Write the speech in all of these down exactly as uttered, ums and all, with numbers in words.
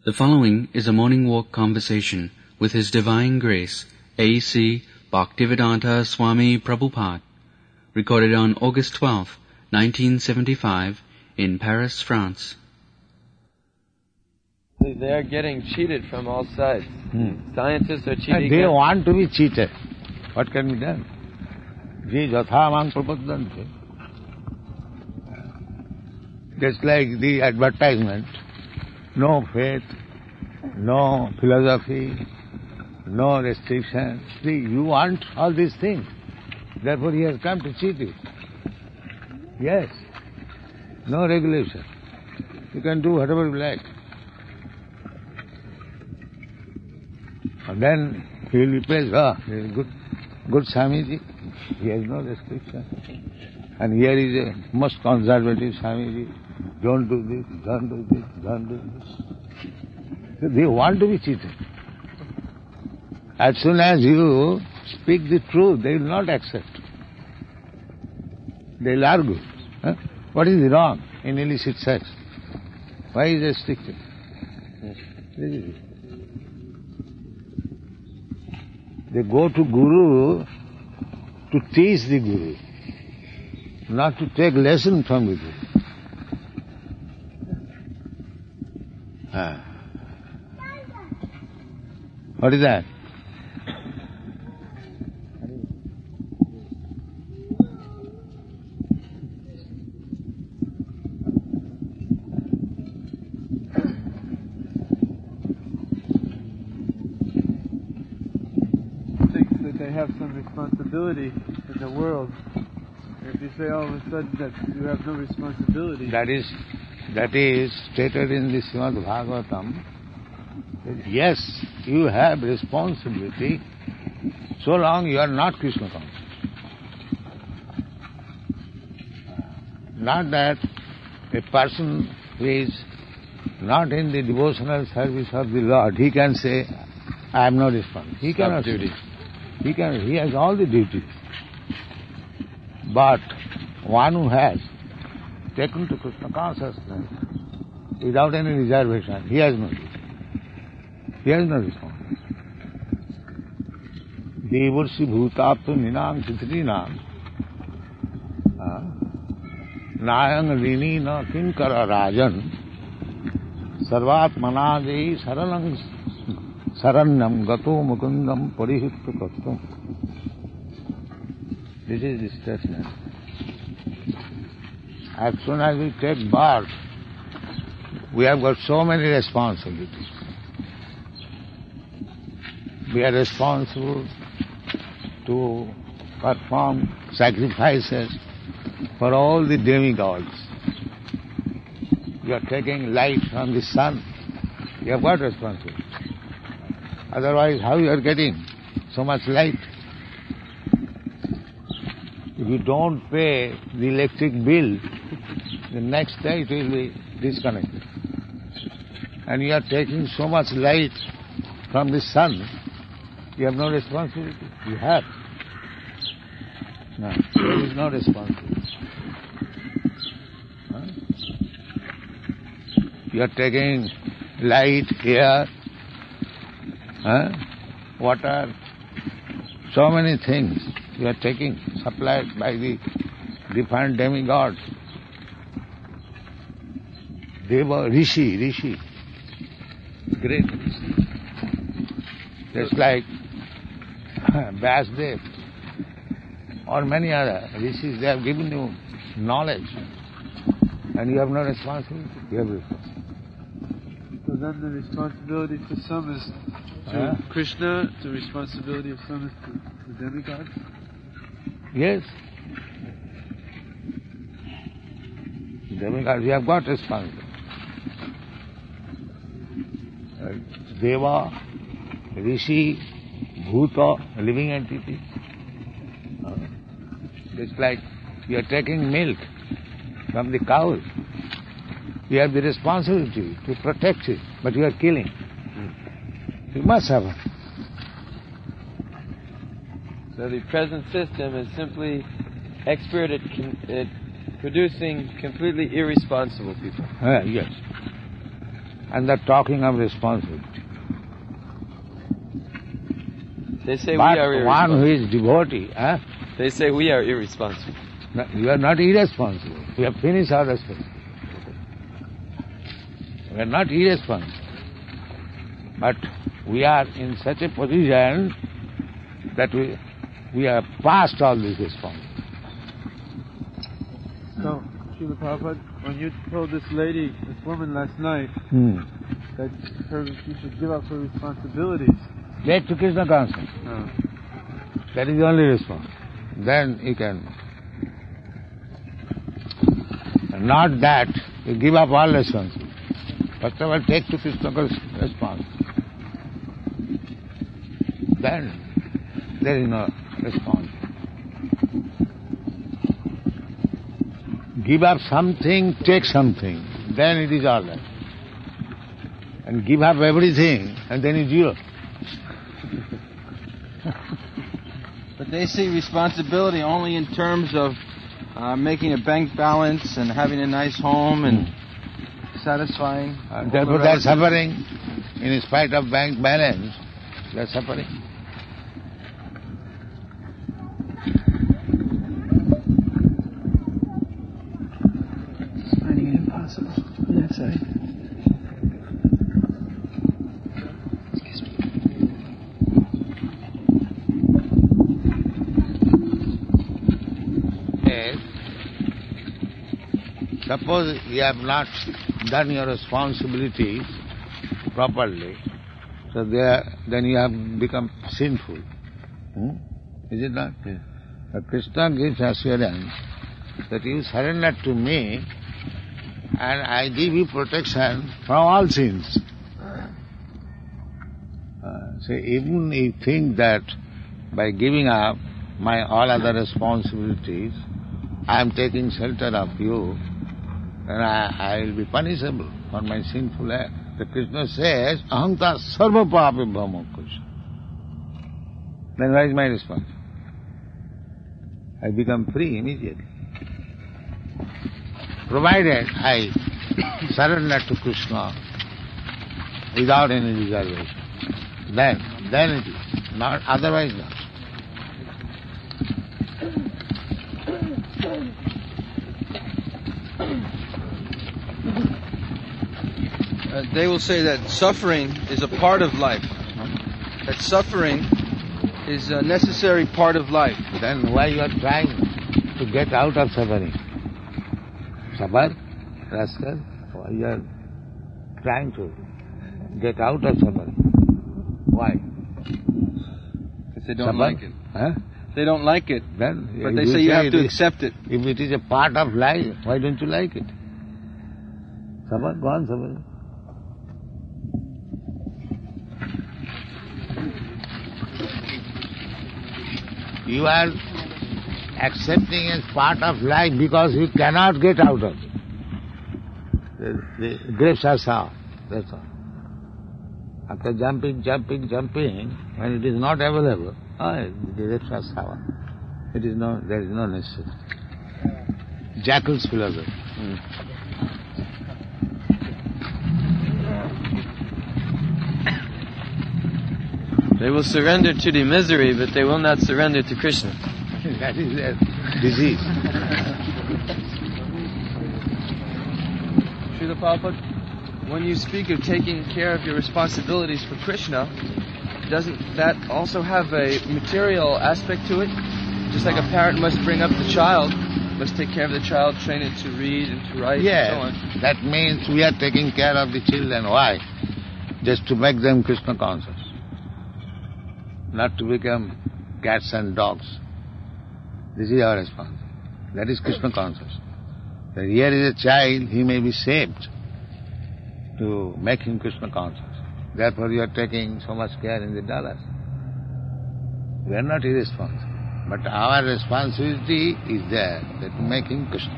The following is a morning walk conversation with His Divine Grace, A C Bhaktivedanta Swami Prabhupada, recorded on August twelfth, nineteen seventy-five, in Paris, France. They are getting cheated from all sides. Hmm. Scientists are cheating. And they them. want to be cheated. What can be done? Je jathamang prapaddante. Just like the advertisement. No faith, no philosophy, no restrictions. See, you want all these things. Therefore he has come to cheat you. Yes. No regulation. You can do whatever you like. And then he will be praised. Ah, he is good, good Swamiji. He has no restriction. And here is a most conservative Swamiji. Don't do this, don't do this, don't do this. They want to be cheated. As soon as you speak the truth, they will not accept. They will argue. Huh? What is wrong in illicit sex? Why is it restricted? This is it. They go to Guru to teach the Guru, not to take lesson from the Guru. Ah. What is that? Thinks that they have some responsibility in the world. If you say all of a sudden that you have no responsibility... That is... That is stated in the Srimad Bhagavatam, that yes, you have responsibility so long you are not Krishna conscious. Not that a person who is not in the devotional service of the Lord, he can say, I am not responsible. He cannot do it. He can. He has all the duties. But one who has taken to Krishna consciousness without any reservation, he has no duty. He has no responsibility. Devarsi bhutaptu ninam chitrinam nayang rini na kinkara rajan sarvatmana jai saranam saranyam gato mukundam parihittu kastum. This is the statement. As soon as we take birth, we have got so many responsibilities. We are responsible to perform sacrifices for all the demigods. You are taking light from the sun. You have got responsibility. Otherwise, how you are getting so much light? If you don't pay the electric bill, the next day it will be disconnected. And you are taking so much light from the sun, you have no responsibility. You have. No, there is no responsibility. Huh? You are taking light, air, huh? water, so many things you are taking, supplied by the different demigods. Deva, Rishi, Rishi, great Rishi. Just like Vyasdev or many other Rishis, they have given you knowledge and you have no responsibility. You have responsibility. So then the responsibility for some is to huh? Krishna, the responsibility of some is to the demigods? Yes. Demigods, you have got responsibility. Uh, Deva, Rishi, Bhuta, living entity. Uh, it's like you are taking milk from the cow. You have the responsibility to protect it, but you are killing. You must have it. So the present system is simply expert at, con- at producing completely irresponsible people. Uh, yes. and they're talking of responsibility. They say But we are one who irresponsible. is devotee, eh? They say we are irresponsible. No, you are not irresponsible. We have finished our responsibility. We are not irresponsible. But we are in such a position that we we are past all this responsibility. So, Srila Prabhupada, when you told this lady, this woman last night, Hmm. that her, she should give up her responsibilities, Get to Krishna consciousness. uh, That is the only response. Then you can. Not that you give up all responsibility. First of all, take to Krishna consciousness response. Then there is no response. Give up something, take something, then it is all right. And give up everything, and then it's zero. But they see responsibility only in terms of uh, making a bank balance and having a nice home and satisfying. And all therefore the they are relatives. suffering. In spite of bank balance, they are suffering. Finding it impossible on that side. Excuse me. Yes. Suppose you have not done your responsibilities properly, so there, then you have become sinful. Hmm? Is it not? Yes. But Krishna gives assurance that you surrender to me and I give you protection from all sins. Uh, so even you think that by giving up my all other responsibilities, I am taking shelter of you, then I, I will be punishable for my sinful act. The Krishna says, Ahanta sarva papi bhamakush. Then where is my response? I become free immediately. Provided I surrender to Krishna without any reservation. Then, then it is. Not, otherwise not. Uh, they will say that suffering is a part of life. That suffering is a necessary part of life. Then why you are trying to get out of suffering? Suffer, rascal, why you are trying to get out of suffering? Why? Because they don't Suffer? like it. Huh? They don't like it. Then But if they say you have it to is- accept it. If it is a part of life, why don't you like it? Suffer, go on suffering. You are accepting as part of life because you cannot get out of it. The, the grapes are sour, that's all. After jumping, jumping, jumping, when it is not available, oh, the grapes are sour. It is no, there is no necessity. Jackal's philosophy. They will surrender to the misery, but they will not surrender to Krishna. That is their disease. Srila Prabhupada, when you speak of taking care of your responsibilities for Krishna, doesn't that also have a material aspect to it? Just like a parent must bring up the child, must take care of the child, train it to read and to write Yes, and so on. that means we are taking care of the children. Why? Just to make them Krishna conscious. Not to become cats and dogs. This is our response. That is Krishna conscious. That here is a child, he may be saved to make him Krishna conscious. Therefore you are taking so much care in the dollars. We are not irresponsible. But our responsibility is there, that to make him Krishna.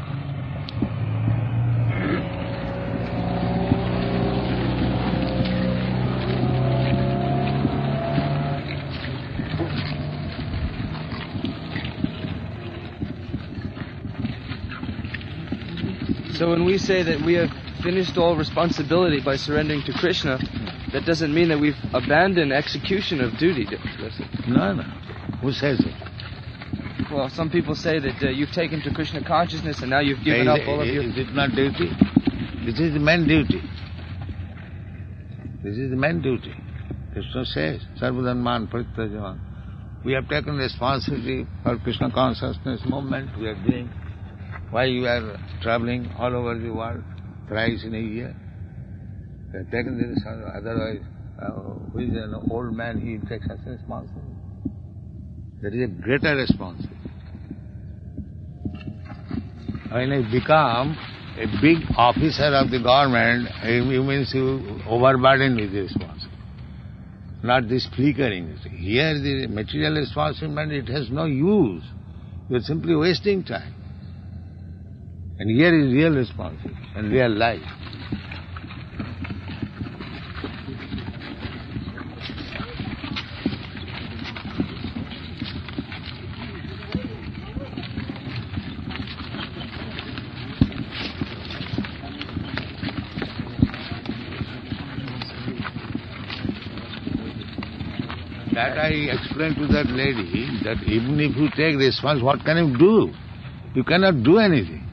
So when we say that we have finished all responsibility by surrendering to Krishna, that doesn't mean that we've abandoned execution of duty. does it? No, no. Who says it? Well, some people say that uh, you've taken to Krishna consciousness and now you've given is, up all of your... Is it not duty? This is the main duty. This is the main duty. Krishna says, Sarvadharman Parityajam. We have taken responsibility for Krishna consciousness movement we are doing. Why you are traveling all over the world thrice in a year? We have taken this, otherwise, uh, who is an old man, he takes such a responsibility. That is a greater responsibility. When you become a big officer of the government, it means you overburdened with the responsibility. Not this flickering. Here the material responsibility, it has no use. You are simply wasting time. And here is real responsibility and real life. That I explained to that lady, that even if you take responsibility, what can you do? You cannot do anything.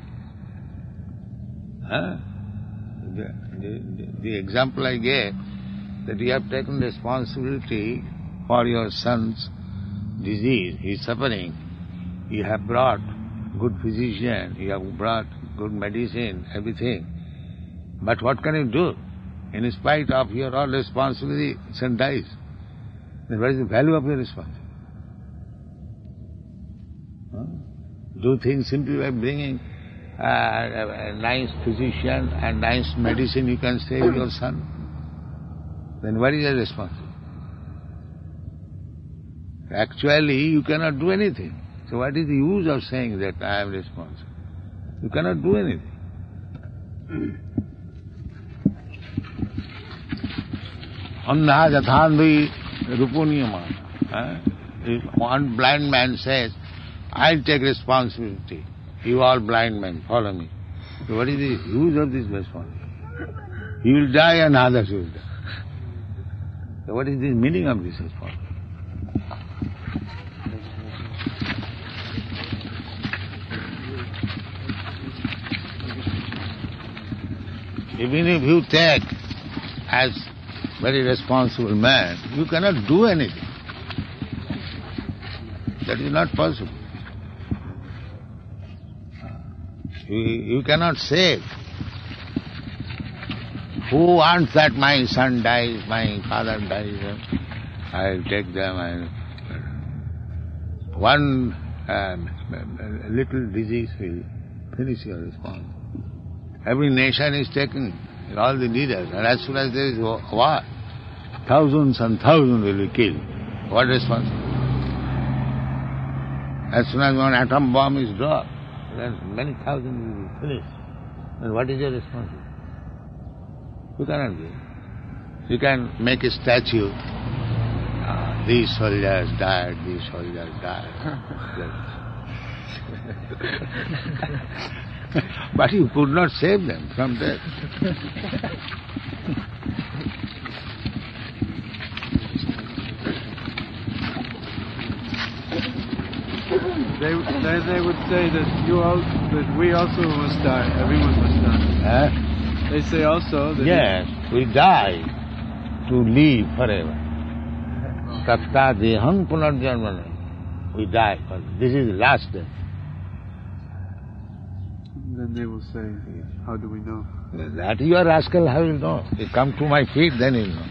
Huh? The, the, the example I gave, that you have taken responsibility for your son's disease, he is suffering. You have brought good physician, you have brought good medicine, everything. But what can you do? In spite of your all responsibility, son dies. Then what is the value of your responsibility? Huh? Do things simply by bringing uh, a, a nice physician and nice medicine, you can save your son. Then what is your responsibility? Actually, you cannot do anything. So what is the use of saying that I am responsible? You cannot do anything. Anna jathandhi rupuniyamana. If one blind man says, I'll take responsibility, you all blind men, follow me. So what is the use of this responsibility? He will die and others will die. So what is the meaning of this responsibility? Even if you take as very responsible man, you cannot do anything. That is not possible. You, you cannot save. Who wants that my son dies, my father dies, I'll take them and one uh, little disease will finish your response. Every nation is taken, all the leaders, and as soon as there is war, thousands and thousands will be killed. What responsibility? As soon as one atom bomb is dropped, then many thousands will be finished. And what is your responsibility? You cannot do it. You can make a statue. Uh, these soldiers died, these soldiers died. But you could not save them from death. They, they they would say that you all, that we also must die. Everyone must die. Huh? They say also that yes, we die to live forever. Tatta deham punarjanmana. We die. This is the last day. Then they will say, how do we know? That you are rascal, how will know? You come to my feet, then you know.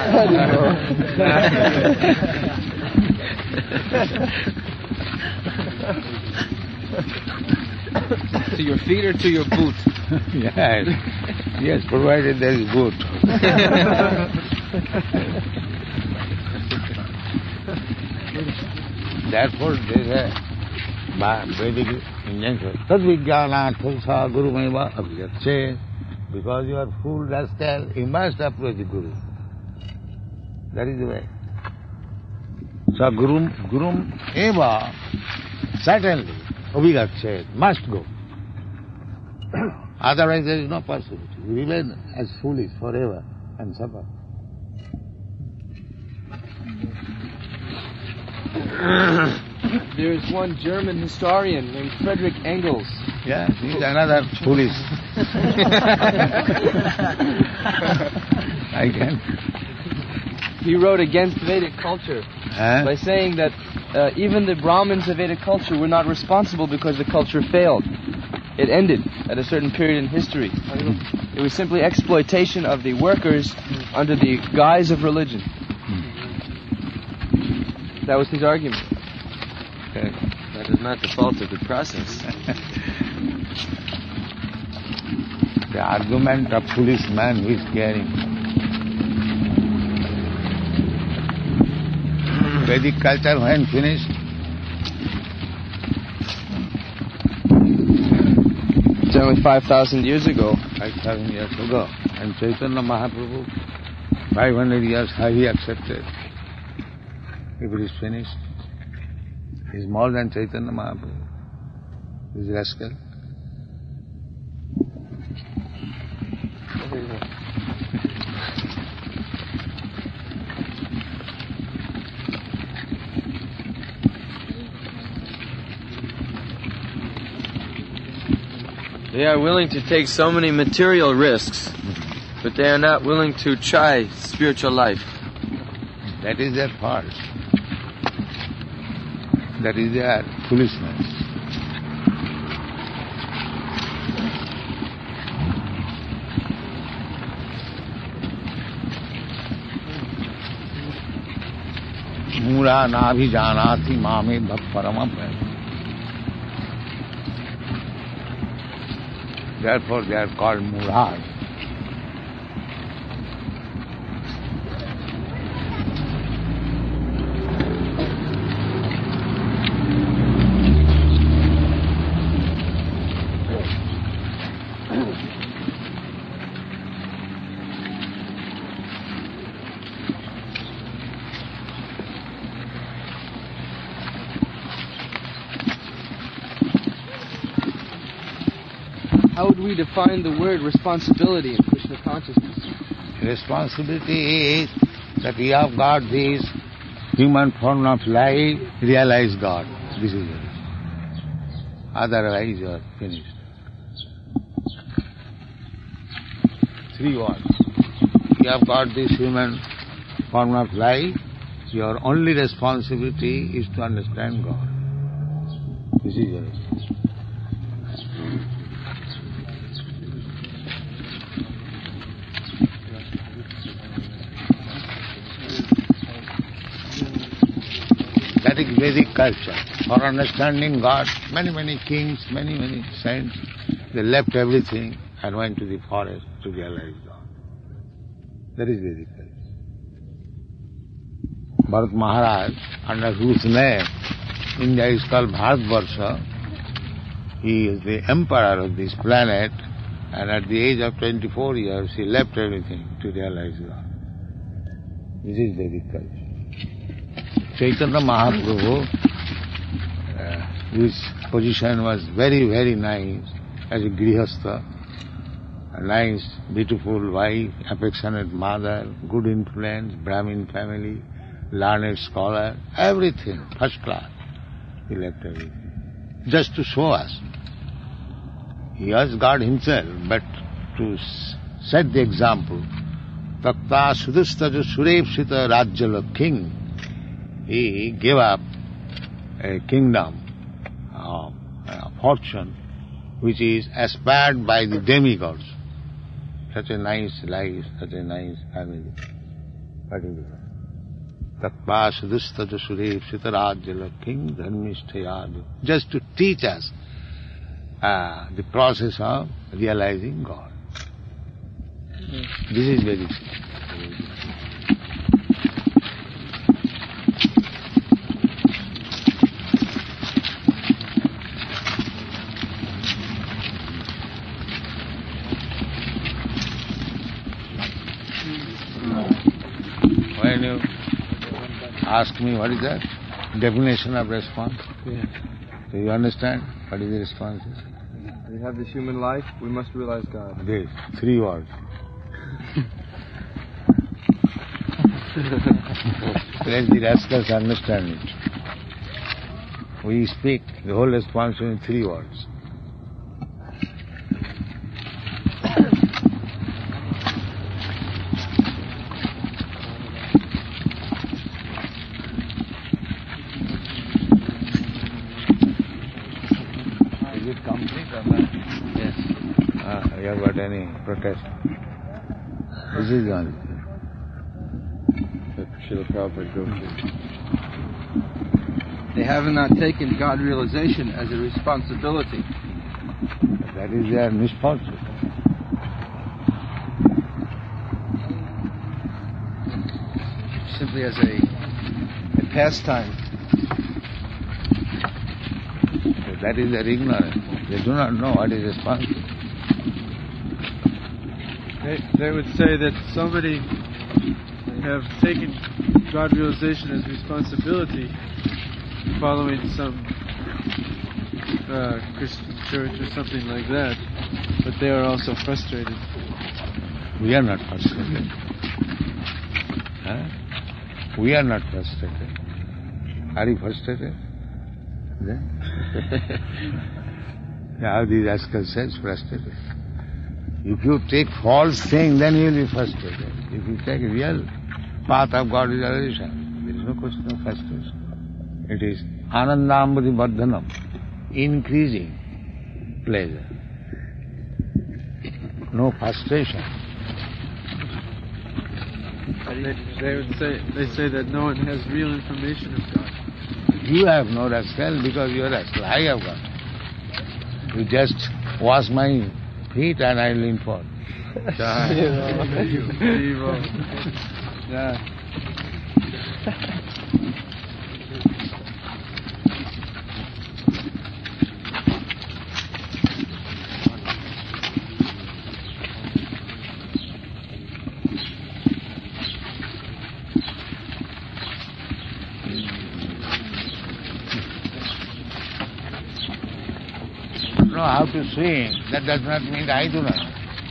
To your feet or to your boot? Yes, yes, provided there is boot. Therefore, there is a Vedic injunction. Tad vijnana tulsa guru maiva abhyakse. Because you are fool rascal, you must approach the Guru. That is the way. So Guru, Guru eva, certainly, abhyakse, must go. Otherwise there is no possibility. We remain as foolish forever and suffer. There is one German historian named Friedrich Engels. Yeah, he is another foolish. I can. He wrote against Vedic culture Huh? by saying that uh, even the Brahmins of Vedic culture were not responsible because the culture failed. It ended at a certain period in history. It was simply exploitation of the workers under the guise of religion. That was his argument. Okay. That is not the fault of the process. The argument of foolish man who is caring. Vedic culture when finished? It's only five thousand years ago. Five thousand years ago. And Chaitanya Mahaprabhu, five hundred years how he accepted. If it is finished, he is more than Chaitanya Mahaprabhu. He is rascal. They are willing to take so many material risks, but they are not willing to try spiritual life. That is their fault. That is their foolishness. Mura nabhi janati mame bhav paramam. Therefore they are called muras. How would we define the word responsibility in Krishna consciousness? Responsibility is that you have got this human form of life, realize God. This is it. Otherwise you are finished. Three words. You have got this human form of life, your only responsibility is to understand God. This is your responsibility. That is Vedic culture. For understanding God, many, many kings, many, many saints, they left everything and went to the forest to realize God. That is Vedic culture. Bharat Maharaj, under whose name India is called Bharatvarsha, he is the emperor of this planet, and at the age of twenty-four years he left everything to realize God. This is Vedic culture. Chaitanya Mahaprabhu, uh, whose position was very, very nice as a grihastha, a nice, beautiful wife, affectionate mother, good influence, Brahmin family, learned scholar, everything, first class. He left everything. Just to show us. He was God himself, but to set the example, Tatta Sudhustaja Surepsita Rajjala king, he gave up a kingdom, uh, a fortune, which is aspired by the demigods. Such a nice life, such a nice family. What is it? Tatpa Sudhustaja Surepsita Rajjala king dharmisthayadu. Just to teach us uh, the process of realizing God. This is very simple. When you ask me what is that definition of response, Yeah. do you understand what is the response? We have this human life, we must realize God. This, three words. Let the rascals understand it. We speak the whole responsibility in three words. Is it complete or not? Yes. Ah, you have got any protest? This is the only. Srila Prabhupada go through. They have not taken God realization as a responsibility. That is their misfortune. Simply as a, a pastime. That is their ignorance. They do not know what is responsible. They, they would say that so many have taken God realization as responsibility, following some uh, Christian church or something like that, but they are also frustrated. We are not frustrated. Huh? We are not frustrated. Are you frustrated? Then? How the rascal says, frustrated. If you take false thing, then you will be frustrated. If you take real path of God realization, there is no question of frustration. It is anandambati vardhanam, increasing pleasure. No frustration. They, they would say they say that no one has real information of God. You have no rascal because you are rascal. I have got. You just wash my feet and I will inform. Evil. Yeah. Know how to swim, that does not mean I do not.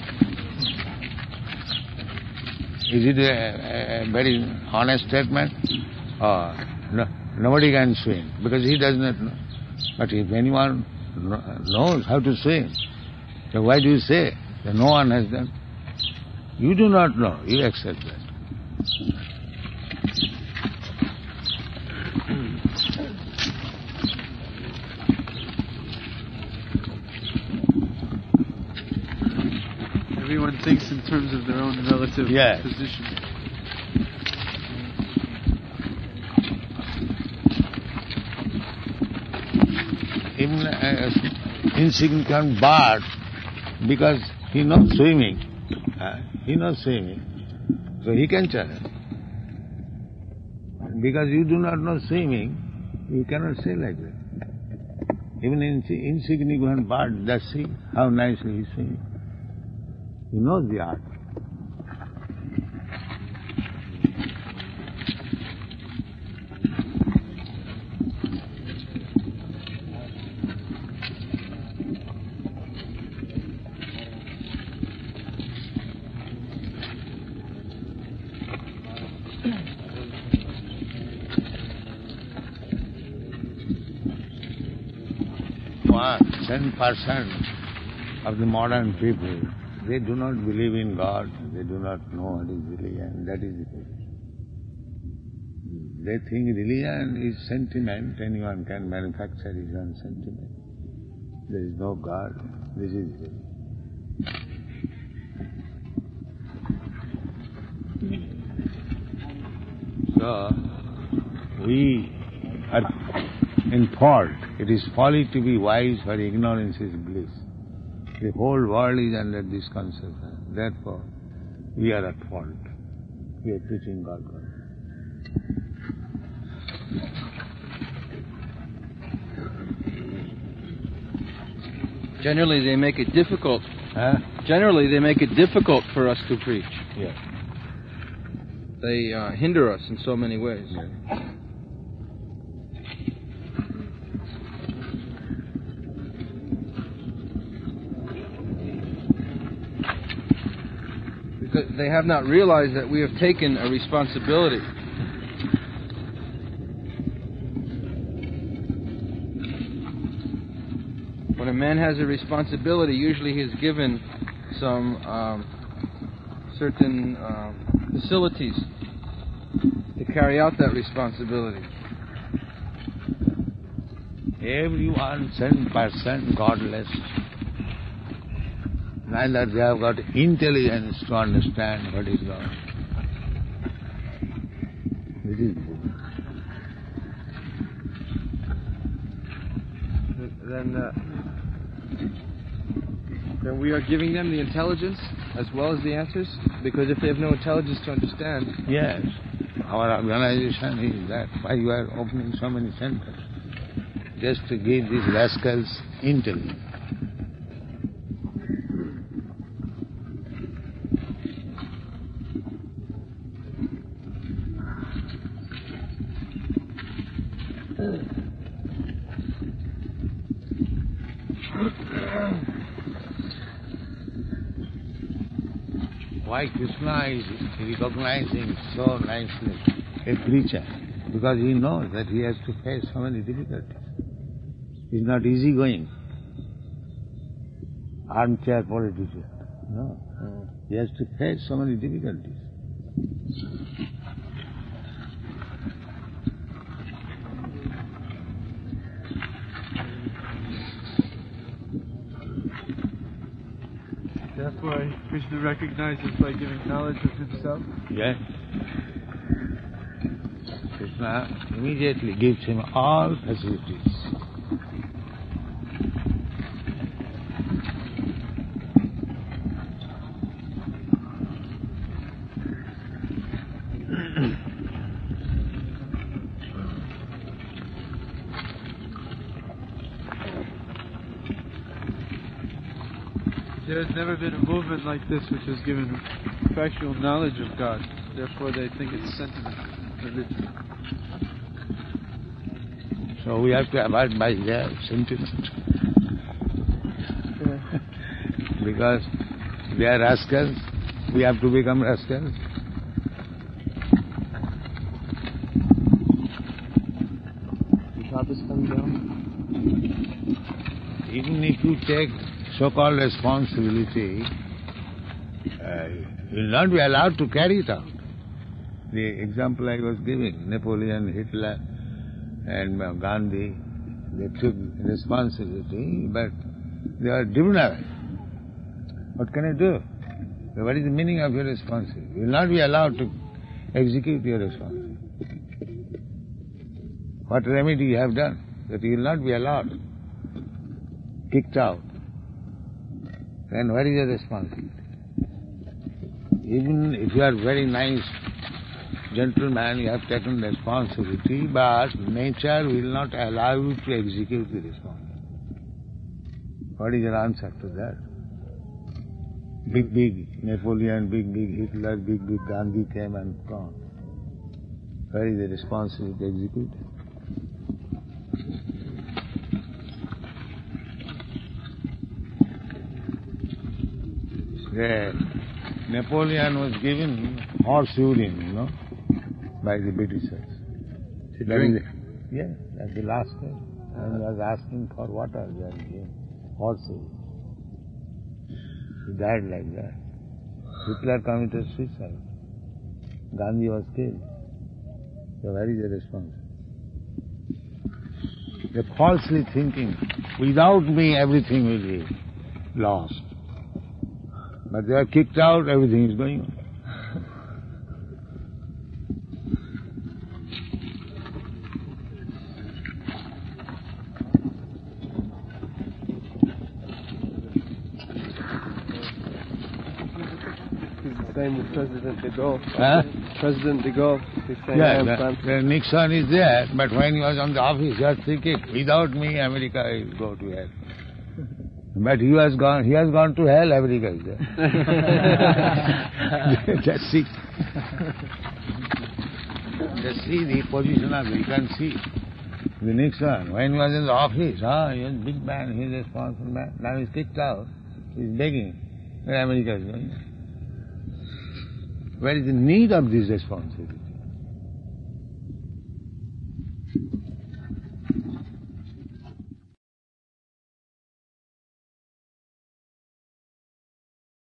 Is it a, a, a very honest statement? Or no, nobody can swim because he does not know. But if anyone knows how to swim, then why do you say that no one has done? You do not know, you accept that. Everyone thinks in terms of their own relative Yes. position. Even an insignificant bird, because he knows swimming, uh, he knows swimming, so he can challenge. Because you do not know swimming, you cannot say like that. Even an insignificant bird, just see how nicely he is swimming. He knows the art. ten percent of the modern people, they do not believe in God, they do not know what is religion, that is the problem. They think religion is sentiment, anyone can manufacture his own sentiment. There is no God, this is religion. So, we are in fault. It is folly to be wise, for ignorance is bliss. The whole world is under this conception. Therefore, we are at fault. We are preaching God. God. Generally, they make it difficult. Huh? Generally, they make it difficult for us to preach. Yes. They uh, hinder us in so many ways. Yes. Because they have not realized that we have taken a responsibility. When a man has a responsibility, usually he is given some um, certain uh, facilities to carry out that responsibility. Everyone, ten percent godless. Neither they have got intelligence to understand what is God. This is Then, uh, then we are giving them the intelligence as well as the answers? Because if they have no intelligence to understand... Yes. Our organization is that. Why you are opening so many centers? Just to give these rascals intelligence. Why Krishna is recognizing so nicely a preacher? Because he knows that he has to face so many difficulties. He's not easygoing. Armchair politician. No. He has to face so many difficulties. That's why Krishna recognizes by giving knowledge of himself. Yes. Krishna immediately gives him all facilities. There has never been a movement like this which has given factual knowledge of God. Therefore they think it's sentiment, religion. So we have to abide by their sentiment. Because they are rascals, we have to become rascals. The top is coming down. Even if you take so-called responsibility, uh, you will not be allowed to carry it out. The example I was giving, Napoleon, Hitler, and Gandhi, they took responsibility, but they are criminal. What can I do? What is the meaning of your responsibility? You will not be allowed to execute your responsibility. What remedy you have done? That you will not be allowed, kicked out. Then what is your responsibility? Even if you are very nice gentleman, you have taken responsibility, but nature will not allow you to execute the responsibility. What is your answer to that? Big, big Napoleon, big, big Hitler, big, big Gandhi came and gone. Where is the responsibility to execute it? The Napoleon was given horse urine, you know, by the Britishers. To drink? Yes, at the last day. And he was asking for water, they are giving horse urine. He died like that. Hitler committed suicide. Gandhi was killed. So where is the response? They're falsely thinking, without me everything will be lost. But they are kicked out, everything is going on. Same with President de Gaulle. Huh? President de Gaulle. He's saying, I Yeah, am the, France. the Nixon is there, but when he was on the office, he was thinking, without me, America will go to hell. But he has gone, he has gone to hell, America is there. Just see. Just see the position of it, you can see. The Nixon, when he was in the office, ah, he was a big man, he is a responsible man. Now he's kicked out, he's begging. Where America is going? where is the need of this responsibility?